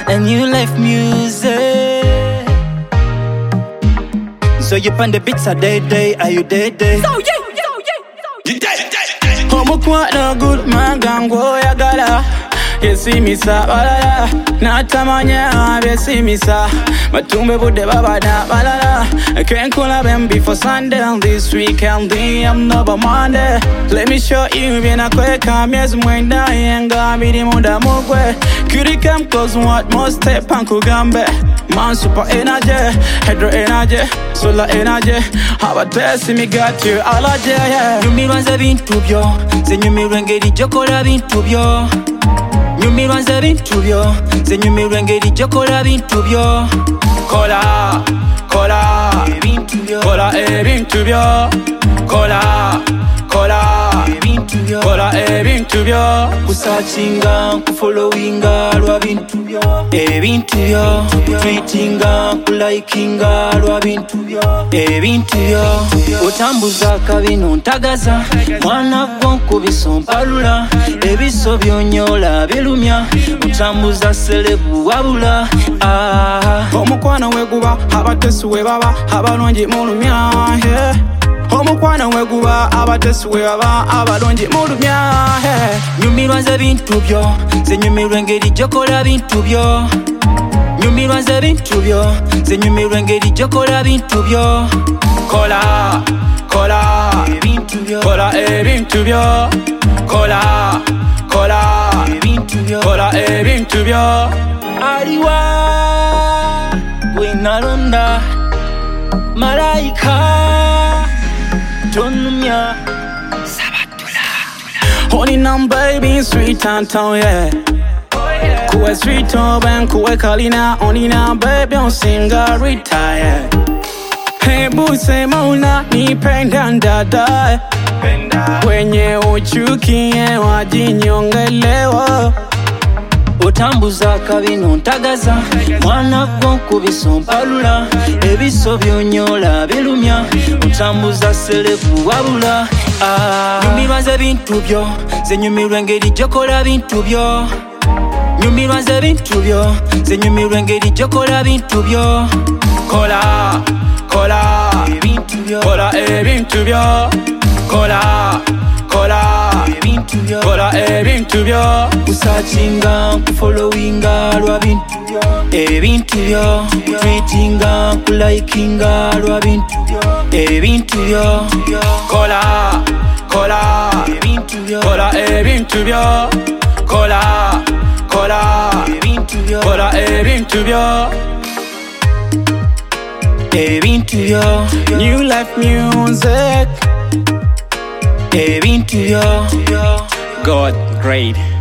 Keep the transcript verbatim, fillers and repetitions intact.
and New Life Music. So you pan the beats a day day, are you day day? So yeah, so yeah, so yeah. Homo kwa no good man gango ya gala. Yesi misa balala, natamanya yesi misa. Matumbe bude baba na balala. I can't call them before Sunday and this weekend I'm never Monday. Let me show you when I quit come yes mwenda yenga midi muda mugwe. Cutie come close what most step and kugambe. Man super energy, hydro energy, solar energy. How about best me got you all a day, yeah. You me runs a bintu byo, then you me rengedi jokola bintu byo. You me runs a bintu byo, then you me rengedi jokola bintu byo. Kola, kola, kola e bintu byo. Kola, kola, kola e bintu byo. Kusachinga, kufollowinga lwa bintu byo. E bintu byo, tweetinga, kulikinga lwa bintu byo. E bintu byo, otambuza kabino ntagaza. Mwana gwo nkubisa mpalula, ebiso byonyola bilumya. Otambuza selebu wabula. Ah, omukwano weguba, abatesu we baba, abalonji mulumya. Yeah. Omukwana weguba abatesi we baba abalonji mulumya. Nyumirwa ze bintu byo, ze nyumirwa engeri jokola bintu byo. Nyumirwa ze bintu byo, ze nyumirwa engeri jokola bintu byo. Kola, kola, kola e bintu byo. Kola, kola, kola e bintu byo. Aliwa winalonda malaika Tonumya Sabatula Honey nam baby sweet and town, yeah. Kuwe sweet oben kuwe kalina. Honey nam baby on singarita, yeah. Hey boo say mauna ni penda ndada. Wenye uchukie wajinyongelewa. Otambuza kabino ntagaza. Mwana gwo nkubisa mpalula, ebiso byonyola bilumya. Otambuza selebu wabula. Ah, nyumirwa ze bintu byo, ze nyumirwa engeri jokola bintu byo. Nyumirwa ze bintu byo, ze nyumirwa engeri jokola bintu byo. Kola, kola, kola e bintu byo. Kola, kola, kola e bintu byo. Kusachinga, kufollowinga lwa bintu byo. E bintu byo, tweetinga, kulikinga lwa bintu byo. E bintu byo. Kola, kola, kola e bintu byo. Kola, kola, kola e bintu byo. E bintu byo. New Life Music. E bintu byo. God great.